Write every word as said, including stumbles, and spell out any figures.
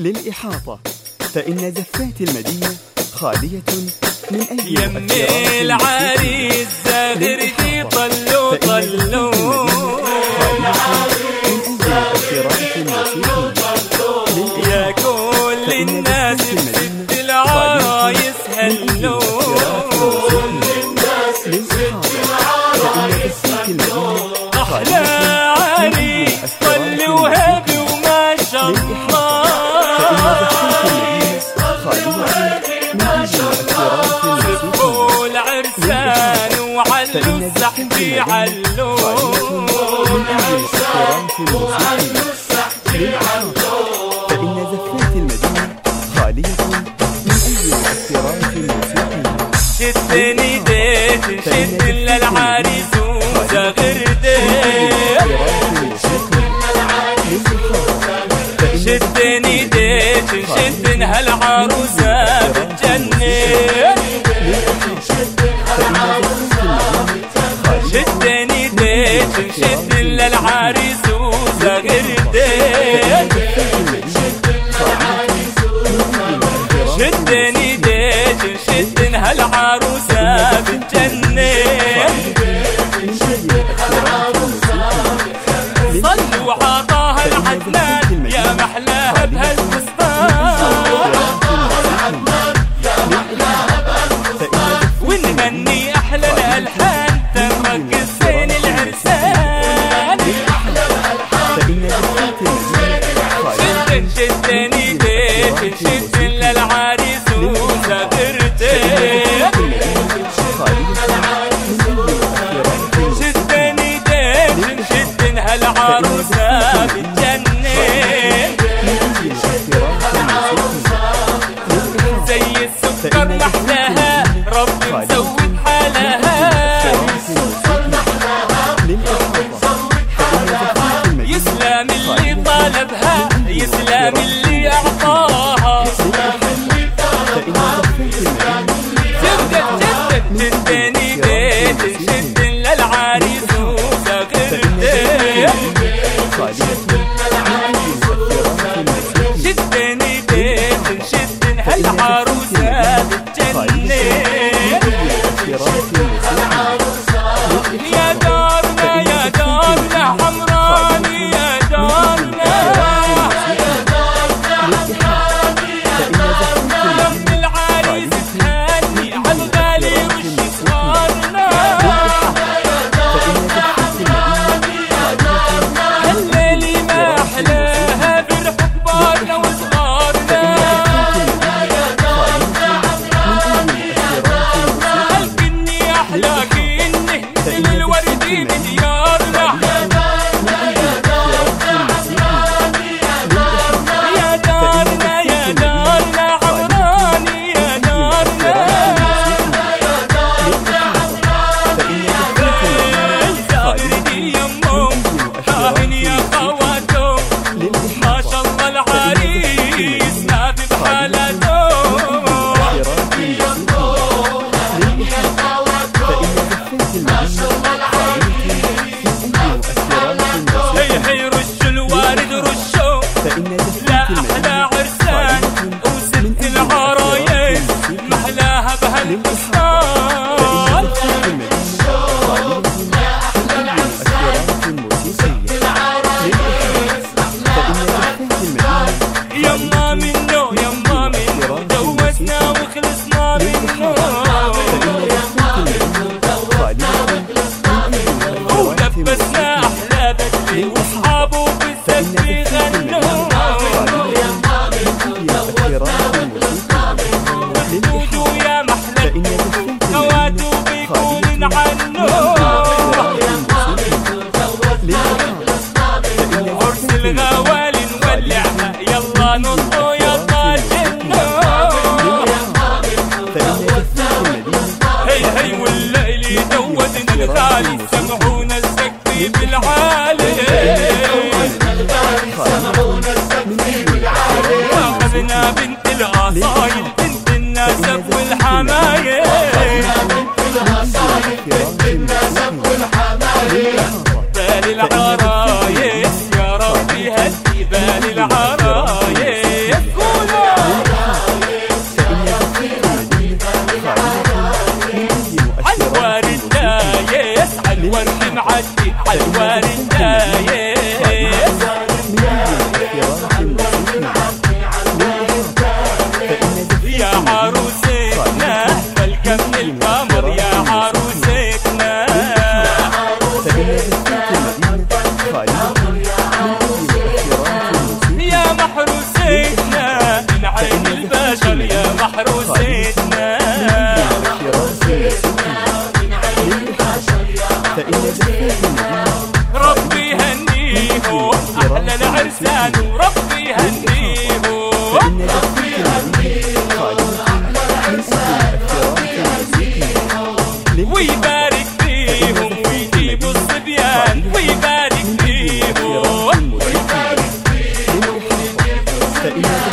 للإحاطة، فإن زفات المدينة خالية من أي يمي العريس زاغرتي طلو طلو يا كل الناس بست العرايس هلو أحلى عريس طلو وهبي وما شاء الله سبوا العرسان وعلوا السحب علو فإن زفات المدينة خالية من أي مؤثرات موسيقية. شدني ديت شد للعريس وزغردي شدني ديت شد هالعروسة بتجنن شدني ديت شد للعريس وزغردي شدني ديت شد هالعروسة بتجنن صلوا عطاها العدنان يا محلاها بهالفستان ونغني احلى الالحان ترقص زين العرسان شد شدني ديت شد للعريس وزغرتي شدني ديت شد هالعروسة بتجنن زي السكر محلاها ربي مسوي حالها يسلم اللي طالبها يسلم اللي اعطاها جدد جدد جدني ديت شد للعريس وزغرتي شدني ديت شد هالعروسة بتجنن يا دارنا يا دارنا حمراني يا دارنا لم العريس تهني عالغالي وش صارنا هالليلي ما أحلاها فرح كبارنا وصغارنا هالكني أحلى كني مثل الوردي بديارنا يا دارنا يا دارنا عمراني يا دارنا زاغردي يمو كاهن يا خواتو ما شاء الله العريس نافي بحالته هي هي رش الوارد رشو لا أحلى عرسان وست العرايس محلاها بهالفستان يما منه يما منه جوزنا وخلصنا منه ولبسنا أحلى بدري وأصحابه بالسقف يغنوا ودودو يا محلى خواتو بيكون عنه عرس الغوالي نولعها يلا نطو يلا جنو هي هي والليل جودنا الغالي سمعونا السقف بالعالي أخذنا بنت الأصايل بنت النسب والحمايل بال العرايس يا ربي هدي بال العرايس يهنيهم فإن زفات المدينة خالية من أي مؤثرات موسيقية ويبارك فيهم ويجيبوا الصبيان ويبارك فيهم فإن